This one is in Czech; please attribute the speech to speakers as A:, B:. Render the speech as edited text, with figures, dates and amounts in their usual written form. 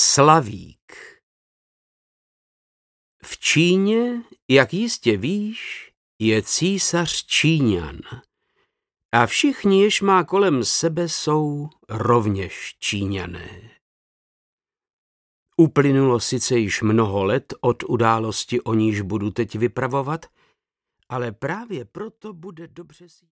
A: Slavík. V Číně, jak jistě víš, je císař Číňan a všichni, jež má kolem sebe, jsou rovněž Číňané. Uplynulo sice již mnoho let od události, o níž budu teď vypravovat, ale právě proto bude dobře si